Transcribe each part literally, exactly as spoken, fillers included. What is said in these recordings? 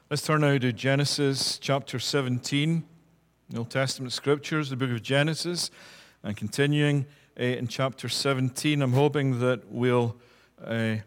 Let's turn now to Genesis chapter seventeen, the Old Testament Scriptures, the book of Genesis, and continuing uh, in chapter seventeen. I'm hoping that we'll uh,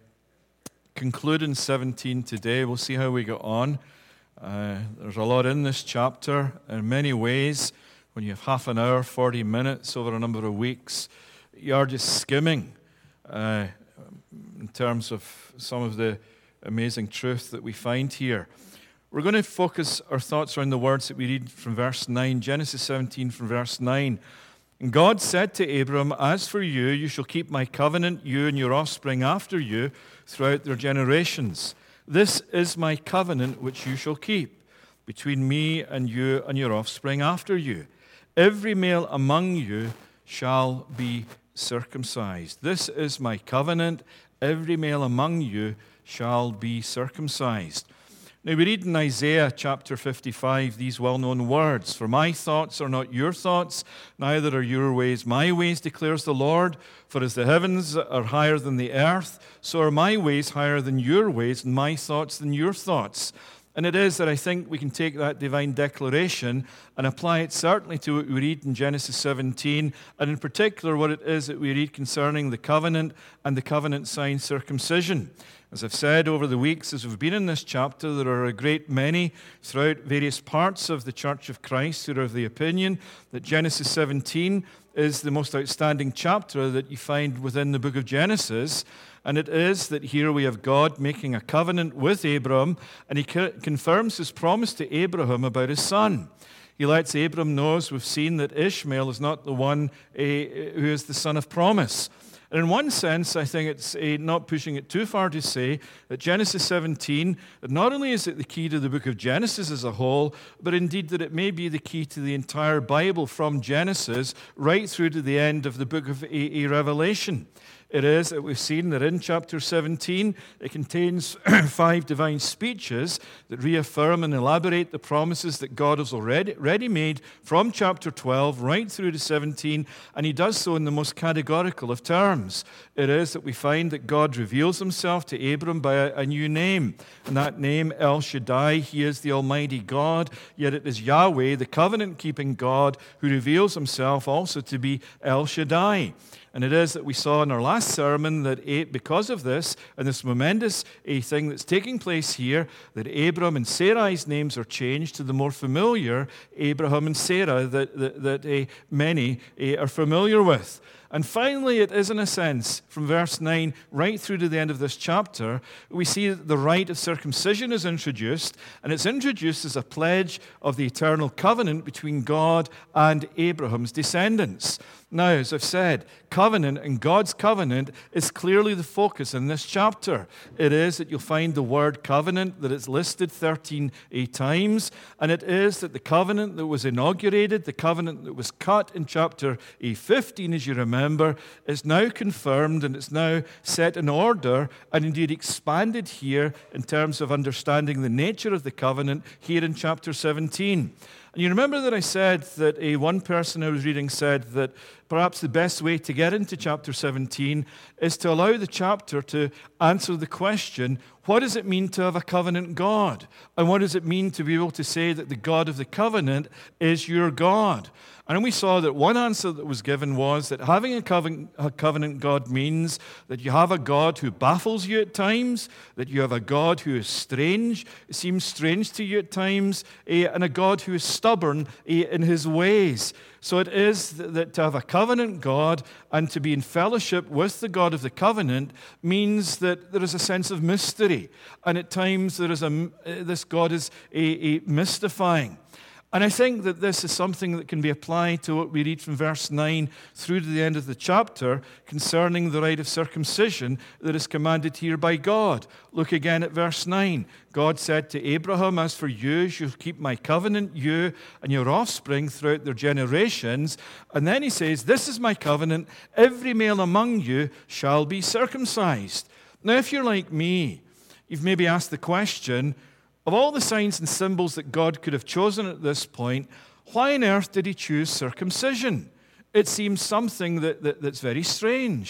conclude in seventeen today. We'll see how we go on. Uh, there's a lot in this chapter. In many ways, when you have half an hour, forty minutes over a number of weeks, you are just skimming uh, in terms of some of the amazing truth that we find here. We're going to focus our thoughts around the words that we read from verse nine, Genesis seventeen from verse nine. And God said to Abram, "As for you, you shall keep my covenant, you and your offspring after you, throughout their generations. This is my covenant which you shall keep, between me and you and your offspring after you. Every male among you shall be circumcised. This is my covenant, every male among you shall be circumcised." Now we read in Isaiah chapter fifty-five these well-known words, "For my thoughts are not your thoughts, neither are your ways my ways, declares the Lord. For as the heavens are higher than the earth, so are my ways higher than your ways, and my thoughts than your thoughts." And it is that I think we can take that divine declaration and apply it certainly to what we read in Genesis seventeen, and in particular what it is that we read concerning the covenant and the covenant sign circumcision. As I've said over the weeks as we've been in this chapter, there are a great many throughout various parts of the Church of Christ who are of the opinion that Genesis seventeen is the most outstanding chapter that you find within the book of Genesis. And it is that here we have God making a covenant with Abram, and he confirms his promise to Abraham about his son. He lets Abram know, as we've seen, that Ishmael is not the one uh, who is the son of promise. And in one sense, I think it's uh, not pushing it too far to say that Genesis seventeen, that not only is it the key to the book of Genesis as a whole, but indeed that it may be the key to the entire Bible from Genesis right through to the end of the book of a- a Revelation. It is that we've seen that in chapter seventeen, it contains five divine speeches that reaffirm and elaborate the promises that God has already, already made from chapter twelve right through to seventeen, and he does so in the most categorical of terms. It is that we find that God reveals himself to Abram by a, a new name, and that name, El Shaddai. He is the Almighty God, yet it is Yahweh, the covenant-keeping God, who reveals himself also to be El Shaddai. And it is that we saw in our last sermon that because of this, and this momentous a thing that's taking place here, that Abram and Sarai's names are changed to the more familiar Abraham and Sarah that, that, that uh, many uh, are familiar with. And finally, it is in a sense, from verse nine right through to the end of this chapter, we see that the rite of circumcision is introduced, and it's introduced as a pledge of the eternal covenant between God and Abraham's descendants. Now, as I've said, covenant and God's covenant is clearly the focus in this chapter. It is that you'll find the word covenant, that it's listed thirteen times, and it is that the covenant that was inaugurated, the covenant that was cut in chapter fifteen, as you remember, is now confirmed and it's now set in order and indeed expanded here in terms of understanding the nature of the covenant here in chapter seventeen. And you remember that I said that a one person I was reading said that perhaps the best way to get into chapter seventeen is to allow the chapter to answer the question, what does it mean to have a covenant God? And what does it mean to be able to say that the God of the covenant is your God? And we saw that one answer that was given was that having a covenant, a covenant God means that you have a God who baffles you at times, that you have a God who is strange, seems strange to you at times, and a God who is stubborn in his ways. So it is that to have a covenant God and to be in fellowship with the God of the covenant means that there is a sense of mystery. And at times there is a, this God is a, a mystifying. And I think that this is something that can be applied to what we read from verse nine through to the end of the chapter concerning the rite of circumcision that is commanded here by God. Look again at verse nine. God said to Abraham, "As for you, you shall keep my covenant, you and your offspring throughout their generations." And then he says, "This is my covenant, every male among you shall be circumcised." Now, if you're like me, you've maybe asked the question, of all the signs and symbols that God could have chosen at this point, why on earth did he choose circumcision? It seems something that, that, that's very strange.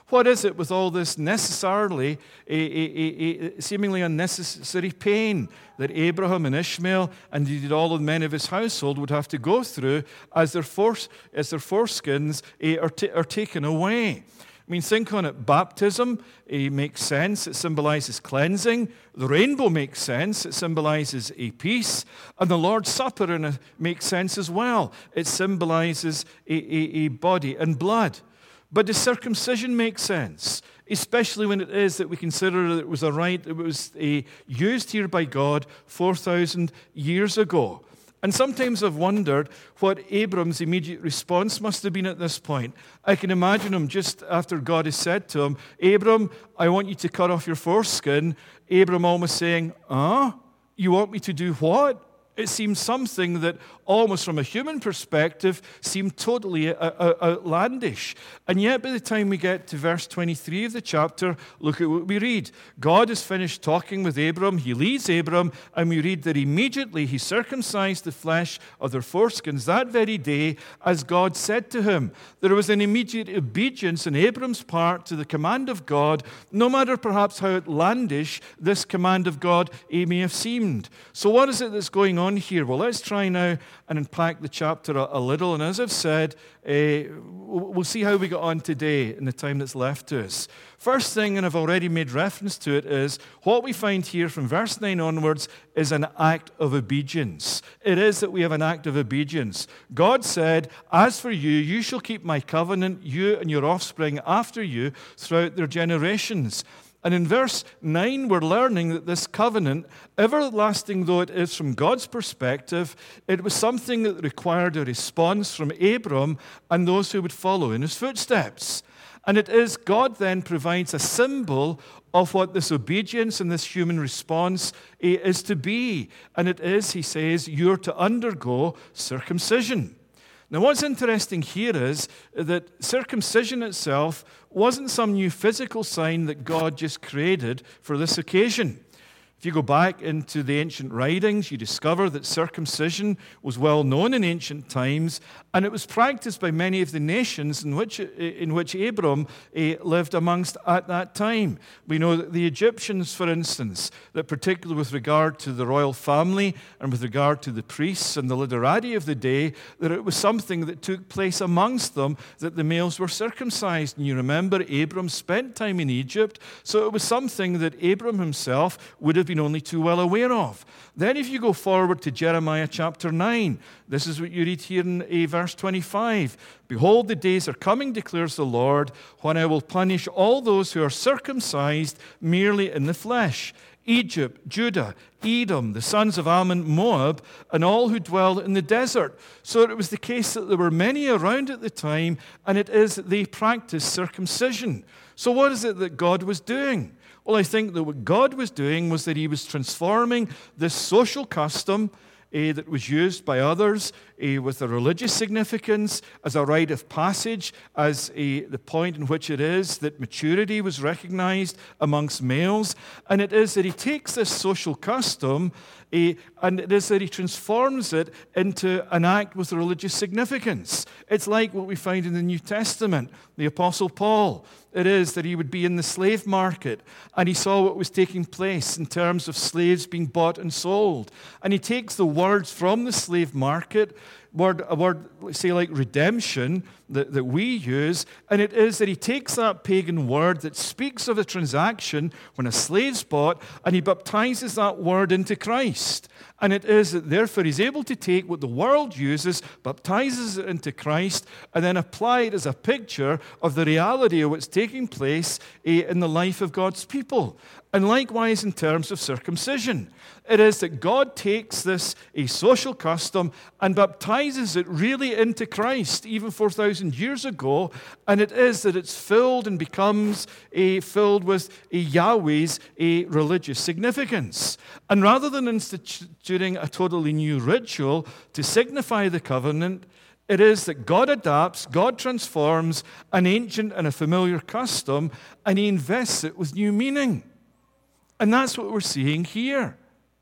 What is it with all this necessarily, a, a, a, a seemingly unnecessary pain that Abraham and Ishmael and indeed all of the men of his household would have to go through as their, force, as their foreskins uh, are, t- are taken away? I mean, think on it. Baptism eh, makes sense. It symbolizes cleansing. The rainbow makes sense. It symbolizes a peace. And the Lord's Supper in a, makes sense as well. It symbolizes a, a, a body and blood. But does circumcision make sense? Especially when it is that we consider that it was a rite that was a, used here by God four thousand years ago. And sometimes I've wondered what Abram's immediate response must have been at this point. I can imagine him just after God has said to him, Abram, I want you to cut off your foreskin. Abram almost saying, ah, you want me to do what? It seems something that almost from a human perspective seemed totally outlandish. And yet by the time we get to verse twenty-three of the chapter, look at what we read. God has finished talking with Abram. He leaves Abram, and we read that immediately he circumcised the flesh of their foreskins that very day, as God said to him. There was an immediate obedience on Abram's part to the command of God, no matter perhaps how outlandish this command of God may have seemed. So what is it that's going on here? Well, let's try now and unpack the chapter a, a little. And as I've said, uh, we'll see how we get on today in the time that's left to us. First thing, and I've already made reference to it, is what we find here from verse nine onwards is an act of obedience. It is that we have an act of obedience. God said, as for you, you shall keep my covenant, you and your offspring after you, throughout their generations. And in verse nine, we're learning that this covenant, everlasting though it is from God's perspective, it was something that required a response from Abram and those who would follow in his footsteps. And it is God then provides a symbol of what this obedience and this human response is to be. And it is, he says, you're to undergo circumcision. Now, what's interesting here is that circumcision itself wasn't some new physical sign that God just created for this occasion. If you go back into the ancient writings, you discover that circumcision was well known in ancient times, and it was practiced by many of the nations in which, in which Abram eh, lived amongst at that time. We know that the Egyptians, for instance, that particularly with regard to the royal family and with regard to the priests and the literati of the day, that it was something that took place amongst them, that the males were circumcised. And you remember, Abram spent time in Egypt, so it was something that Abram himself would have been only too well aware of. Then if you go forward to Jeremiah chapter nine, this is what you read here in uh, verse twenty-five. Behold, the days are coming, declares the Lord, when I will punish all those who are circumcised merely in the flesh. Egypt, Judah, Edom, the sons of Ammon, Moab, and all who dwell in the desert. So it was the case that there were many around at the time, and it is that they practiced circumcision. So what is it that God was doing? Well, I think that what God was doing was that he was transforming this social custom eh, that was used by others eh, with a religious significance as a rite of passage, as a, the point in which it is that maturity was recognized amongst males. And it is that he takes this social custom eh, and it is that he transforms it into an act with religious significance. It's like what we find in the New Testament, the Apostle Paul. It is that he would be in the slave market and he saw what was taking place in terms of slaves being bought and sold. And he takes the words from the slave market, word, a word, say like redemption, that, that we use, and it is that he takes that pagan word that speaks of a transaction when a slave's bought, and he baptizes that word into Christ. And it is that therefore he's able to take what the world uses, baptizes it into Christ, and then apply it as a picture of the reality of what's taking place in the life of God's people. And likewise in terms of circumcision. It is that God takes this, a social custom, and baptizes it really into Christ, even four thousand years ago, and it is that it's filled and becomes a, filled with a Yahweh's a religious significance. And rather than instituting a totally new ritual to signify the covenant, it is that God adapts, God transforms an ancient and a familiar custom, and he invests it with new meaning. And that's what we're seeing here.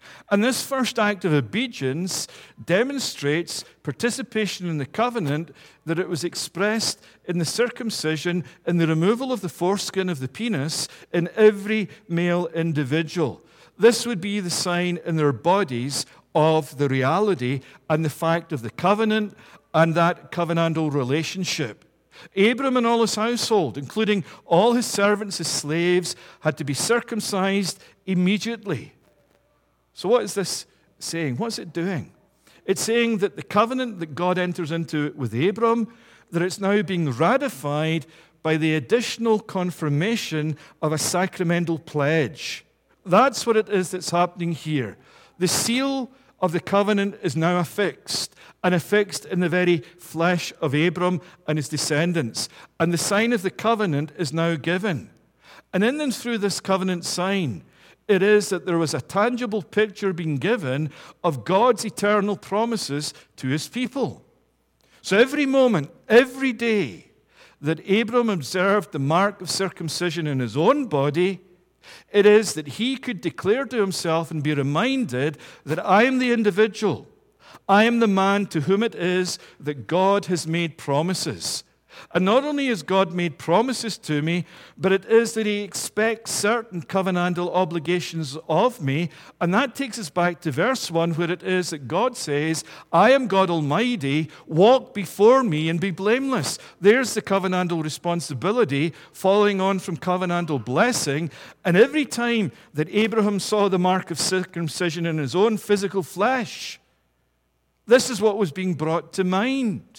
And this first act of obedience demonstrates participation in the covenant, that it was expressed in the circumcision and the removal of the foreskin of the penis in every male individual. This would be the sign in their bodies of the reality and the fact of the covenant and that covenantal relationship. Abram and all his household, including all his servants, his slaves, had to be circumcised immediately. So what is this saying? What's it doing? It's saying that the covenant that God enters into with Abram, that it's now being ratified by the additional confirmation of a sacramental pledge. That's what it is that's happening here. The seal of the covenant is now affixed, and affixed in the very flesh of Abram and his descendants. And the sign of the covenant is now given. And in and through this covenant sign, it is that there was a tangible picture being given of God's eternal promises to his people. So every moment, every day that Abram observed the mark of circumcision in his own body, it is that he could declare to himself and be reminded that I am the individual, I am the man to whom it is that God has made promises. And not only has God made promises to me, but it is that he expects certain covenantal obligations of me. And that takes us back to verse one, where it is that God says, I am God Almighty, walk before me and be blameless. There's the covenantal responsibility following on from covenantal blessing. And every time that Abraham saw the mark of circumcision in his own physical flesh, this is what was being brought to mind.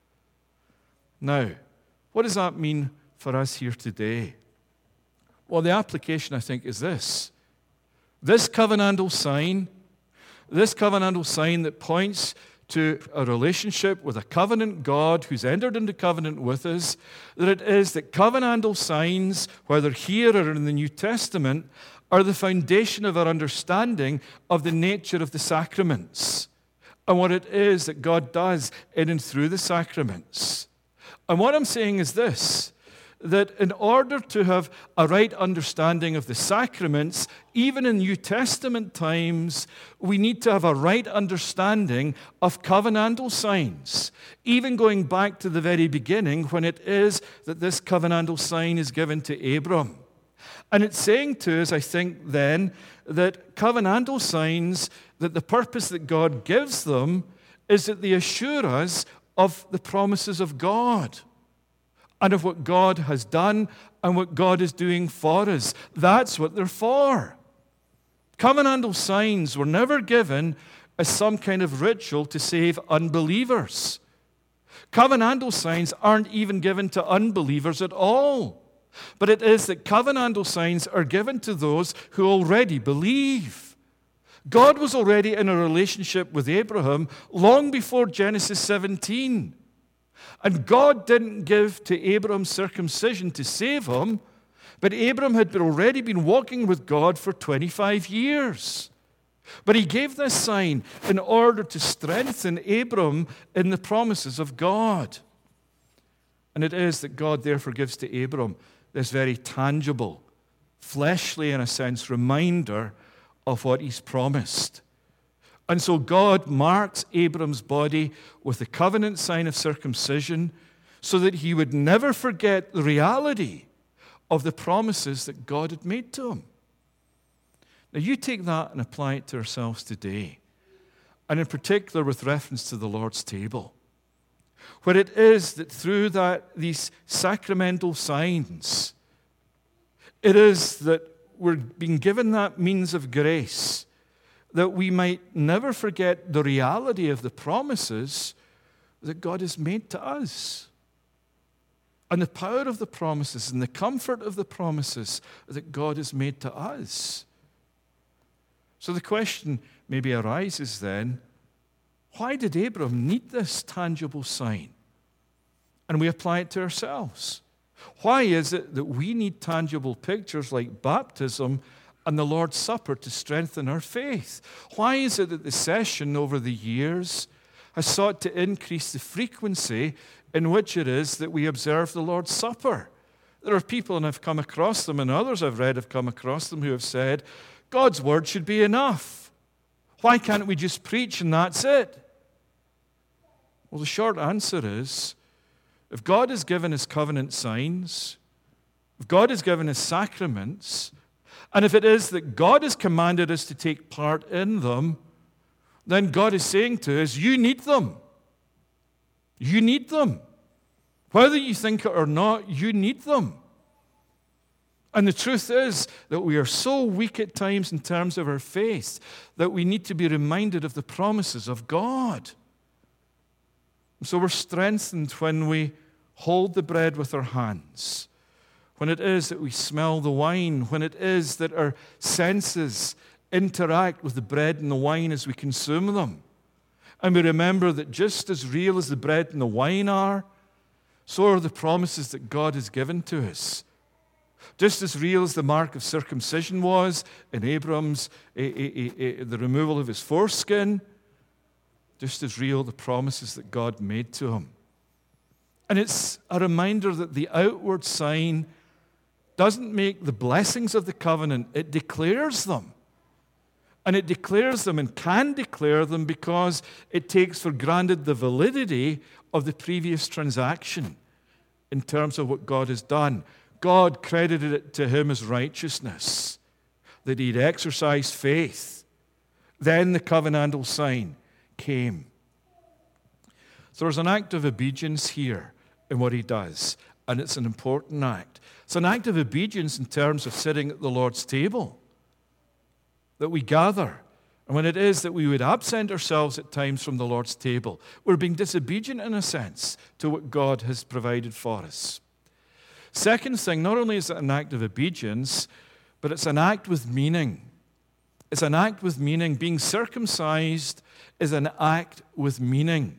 Now, what does that mean for us here today? Well, the application, I think, is this. This covenantal sign, this covenantal sign that points to a relationship with a covenant God who's entered into covenant with us, that it is that covenantal signs, whether here or in the New Testament, are the foundation of our understanding of the nature of the sacraments and what it is that God does in and through the sacraments. And what I'm saying is this, that in order to have a right understanding of the sacraments, even in New Testament times, we need to have a right understanding of covenantal signs, even going back to the very beginning when it is that this covenantal sign is given to Abram. And it's saying to us, I think, then, that covenantal signs, that the purpose that God gives them is that they assure us of the promises of God and of what God has done and what God is doing for us. That's what they're for. Covenantal signs were never given as some kind of ritual to save unbelievers. Covenantal signs aren't even given to unbelievers at all. But it is that covenantal signs are given to those who already believe. God was already in a relationship with Abraham long before Genesis seventeen. And God didn't give to Abraham circumcision to save him, but Abraham had already been walking with God for twenty-five years. But he gave this sign in order to strengthen Abraham in the promises of God. And it is that God therefore gives to Abraham this very tangible, fleshly, in a sense, reminder of what he's promised. And so God marks Abram's body with the covenant sign of circumcision so that he would never forget the reality of the promises that God had made to him. Now you take that and apply it to ourselves today, and in particular with reference to the Lord's table, where it is that through that these sacramental signs, it is that we're being given that means of grace that we might never forget the reality of the promises that God has made to us, and the power of the promises and the comfort of the promises that God has made to us. So the question maybe arises then, why did Abram need this tangible sign? And we apply it to ourselves. Why is it that we need tangible pictures like baptism and the Lord's Supper to strengthen our faith? Why is it that the session over the years has sought to increase the frequency in which it is that we observe the Lord's Supper? There are people, and I've come across them, and others I've read have come across them, who have said, God's word should be enough. Why can't we just preach and that's it? Well, the short answer is, if God has given his covenant signs, if God has given his sacraments, and if it is that God has commanded us to take part in them, then God is saying to us, you need them. You need them. Whether you think it or not, you need them. And the truth is that we are so weak at times in terms of our faith that we need to be reminded of the promises of God. So we're strengthened when we hold the bread with our hands, when it is that we smell the wine, when it is that our senses interact with the bread and the wine as we consume them. And we remember that just as real as the bread and the wine are, so are the promises that God has given to us. Just as real as the mark of circumcision was in Abram's, eh, eh, eh, eh, the removal of his foreskin, just as real the promises that God made to him. And it's a reminder that the outward sign doesn't make the blessings of the covenant, it declares them. And it declares them and can declare them because it takes for granted the validity of the previous transaction in terms of what God has done. God credited it to him as righteousness, that he'd exercised faith. Then the covenantal sign came. So there's an act of obedience here in what he does, and it's an important act. It's an act of obedience in terms of sitting at the Lord's table, that we gather. And when it is that we would absent ourselves at times from the Lord's table, we're being disobedient in a sense to what God has provided for us. Second thing, not only is it an act of obedience, but it's an act with meaning. It's an act with meaning. Being circumcised is an act with meaning.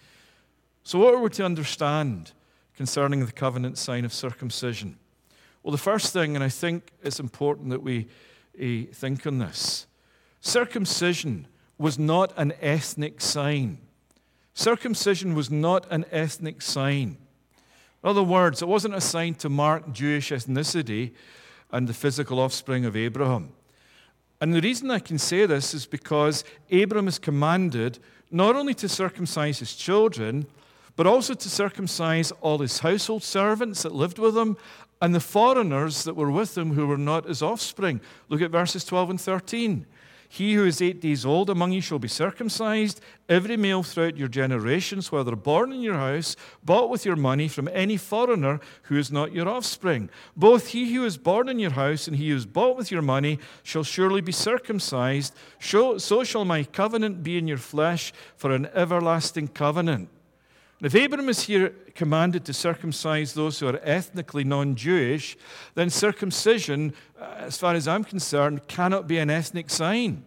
So what are we to understand concerning the covenant sign of circumcision? Well, the first thing, and I think it's important that we uh, think on this, circumcision was not an ethnic sign. Circumcision was not an ethnic sign. In other words, it wasn't a sign to mark Jewish ethnicity and the physical offspring of Abraham. And the reason I can say this is because Abraham is commanded not only to circumcise his children, but also to circumcise all his household servants that lived with him and the foreigners that were with him who were not his offspring. Look at verses twelve and thirteen. He who is eight days old among you shall be circumcised, every male throughout your generations, whether born in your house, bought with your money from any foreigner who is not your offspring. Both he who is born in your house and he who is bought with your money shall surely be circumcised. So shall my covenant be in your flesh for an everlasting covenant. If Abraham is here commanded to circumcise those who are ethnically non-Jewish, then circumcision, as far as I'm concerned, cannot be an ethnic sign.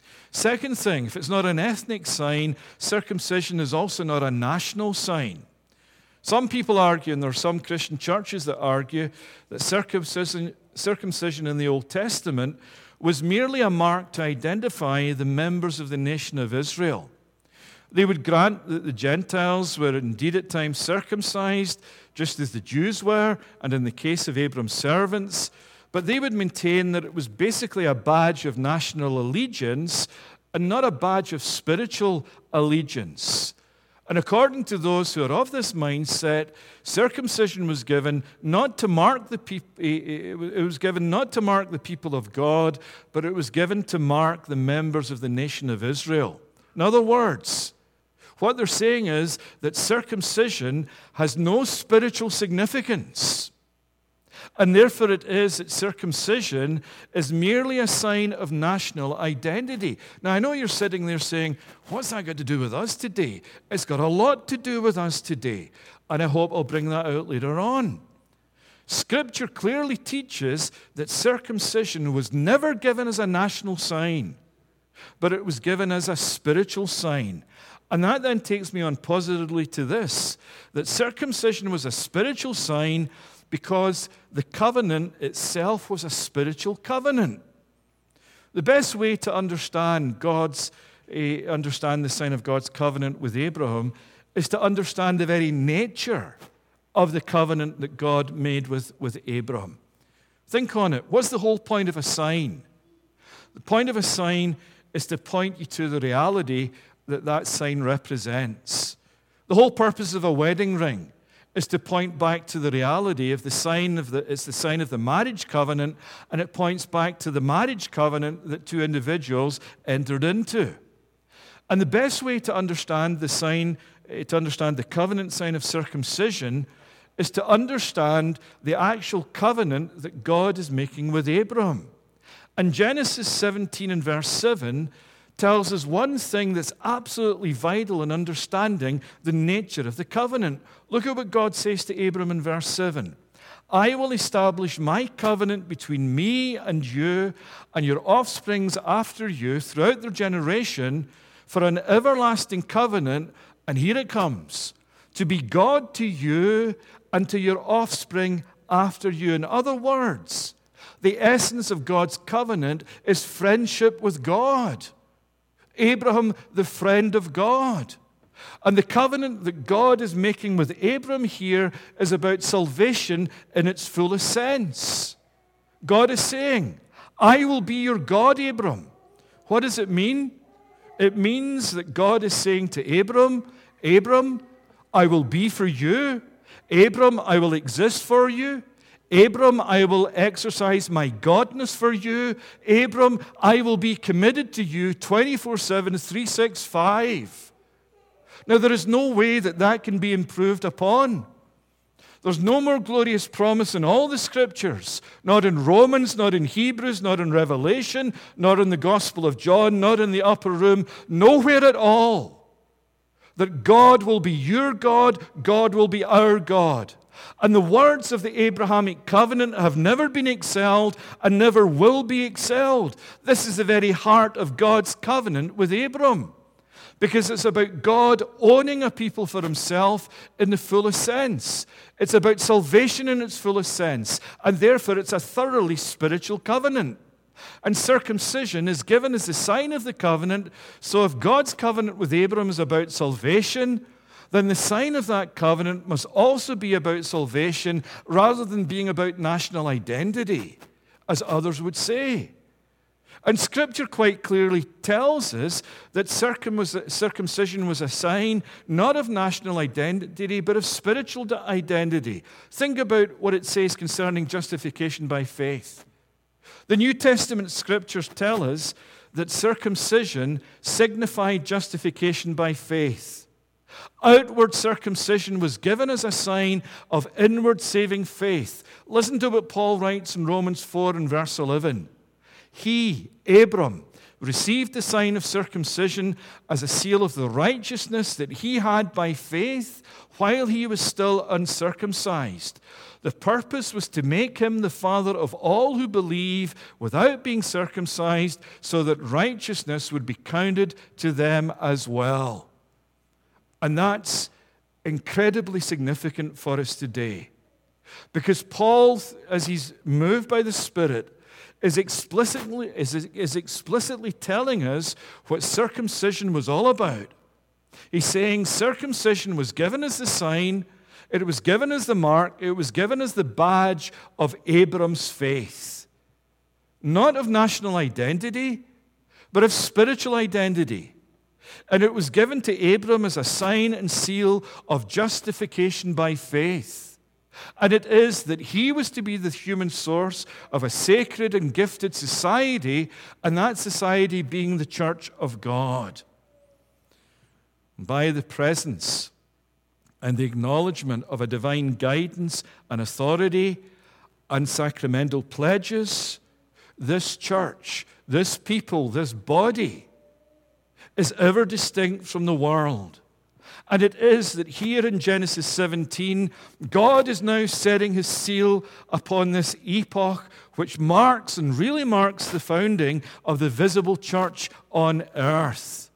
Second thing, if it's not an ethnic sign, circumcision is also not a national sign. Some people argue, and there are some Christian churches that argue, that circumcision, circumcision in the Old Testament was merely a mark to identify the members of the nation of Israel. They would grant that the Gentiles were indeed at times circumcised, just as the Jews were, and in the case of Abram's servants, but they would maintain that it was basically a badge of national allegiance and not a badge of spiritual allegiance. And according to those who are of this mindset, circumcision was given not to mark the people, it was given not to mark the people of God, but it was given to mark the members of the nation of Israel. In other words, what they're saying is that circumcision has no spiritual significance. And therefore it is that circumcision is merely a sign of national identity. Now, I know you're sitting there saying, what's that got to do with us today? It's got a lot to do with us today. And I hope I'll bring that out later on. Scripture clearly teaches that circumcision was never given as a national sign, but it was given as a spiritual sign. And that then takes me on positively to this, that circumcision was a spiritual sign because the covenant itself was a spiritual covenant. The best way to understand God's, uh, understand the sign of God's covenant with Abraham is to understand the very nature of the covenant that God made with, with Abraham. Think on it. What's the whole point of a sign? The point of a sign is to point you to the reality that that sign represents. The whole purpose of a wedding ring is to point back to the reality of the sign of the, it's the sign of the marriage covenant, and it points back to the marriage covenant that two individuals entered into. And the best way to understand the sign, to understand the covenant sign of circumcision, is to understand the actual covenant that God is making with Abram. And Genesis seventeen and verse seven tells us one thing that's absolutely vital in understanding the nature of the covenant. Look at what God says to Abram in verse seven. I will establish my covenant between me and you and your offsprings after you throughout their generation for an everlasting covenant, and here it comes, to be God to you and to your offspring after you. In other words, the essence of God's covenant is friendship with God. Abraham, the friend of God. And the covenant that God is making with Abram here is about salvation in its fullest sense. God is saying, I will be your God, Abram. What does it mean? It means that God is saying to Abram, Abram, I will be for you. Abram, I will exist for you. Abram, I will exercise my godness for you. Abram, I will be committed to you twenty-four seven, three sixty-five. Now, there is no way that that can be improved upon. There's no more glorious promise in all the Scriptures, not in Romans, not in Hebrews, not in Revelation, not in the Gospel of John, not in the upper room, nowhere at all, that God will be your God, God will be our God. And the words of the Abrahamic covenant have never been excelled and never will be excelled. This is the very heart of God's covenant with Abram, because it's about God owning a people for himself in the fullest sense. It's about salvation in its fullest sense, and therefore it's a thoroughly spiritual covenant. And circumcision is given as the sign of the covenant. So if God's covenant with Abram is about salvation, then the sign of that covenant must also be about salvation rather than being about national identity, as others would say. And Scripture quite clearly tells us that circumcision was a sign not of national identity, but of spiritual identity. Think about what it says concerning justification by faith. The New Testament Scriptures tell us that circumcision signified justification by faith. Outward circumcision was given as a sign of inward saving faith. Listen to what Paul writes in Romans four and verse eleven. He, Abram, received the sign of circumcision as a seal of the righteousness that he had by faith while he was still uncircumcised. The purpose was to make him the father of all who believe without being circumcised, so that righteousness would be counted to them as well. And that's incredibly significant for us today, because Paul, as he's moved by the Spirit, is explicitly, is, is explicitly telling us what circumcision was all about. He's saying circumcision was given as the sign, it was given as the mark, it was given as the badge of Abram's faith. Not of national identity, but of spiritual identity. And it was given to Abram as a sign and seal of justification by faith. And it is that he was to be the human source of a sacred and gifted society, and that society being the church of God. By the presence and the acknowledgement of a divine guidance and authority and sacramental pledges, this church, this people, this body is ever distinct from the world. And it is that here in Genesis seventeen, God is now setting his seal upon this epoch, which marks and really marks the founding of the visible church on earth.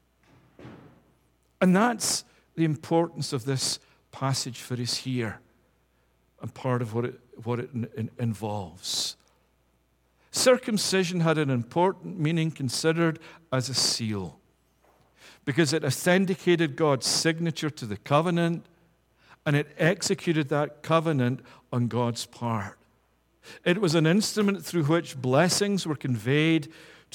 And that's the importance of this passage for us here, and part of what it, what it in, involves. Circumcision had an important meaning considered as a seal, because it authenticated God's signature to the covenant, and it executed that covenant on God's part. It was an instrument through which blessings were conveyed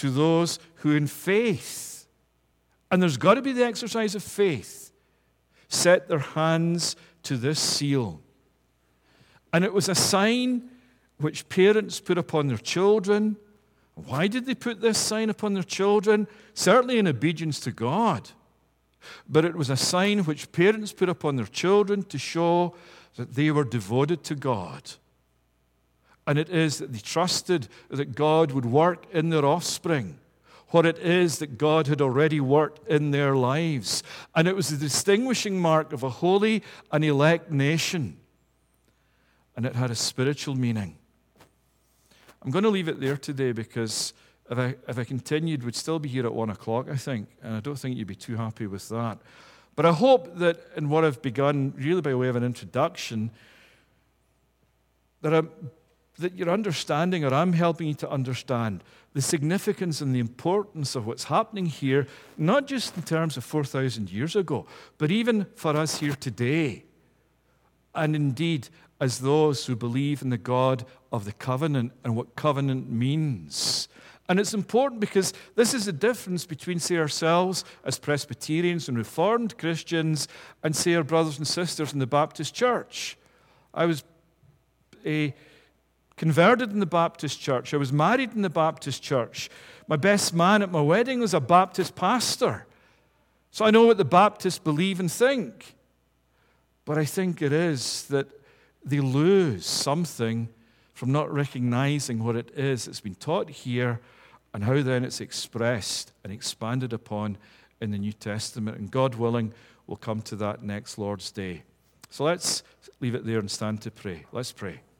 to those who in faith, and there's got to be the exercise of faith, set their hands to this seal. And it was a sign which parents put upon their children. Why did they put this sign upon their children? Certainly in obedience to God. But it was a sign which parents put upon their children to show that they were devoted to God. And it is that they trusted that God would work in their offspring, what it is that God had already worked in their lives. And it was the distinguishing mark of a holy and elect nation. And it had a spiritual meaning. I'm going to leave it there today because if I, if I continued, we'd still be here at one o'clock, I think. And I don't think you'd be too happy with that. But I hope that in what I've begun, really by way of an introduction, that, I'm, that you're understanding, or I'm helping you to understand, the significance and the importance of what's happening here, not just in terms of four thousand years ago, but even for us here today. And indeed, as those who believe in the God of the covenant and what covenant means. And it's important because this is the difference between, say, ourselves as Presbyterians and Reformed Christians and, say, our brothers and sisters in the Baptist Church. I was a converted in the Baptist Church. I was married in the Baptist Church. My best man at my wedding was a Baptist pastor. So I know what the Baptists believe and think. But I think it is that they lose something from not recognizing what it is that's been taught here and how then it's expressed and expanded upon in the New Testament. And God willing, we'll come to that next Lord's Day. So let's leave it there and stand to pray. Let's pray.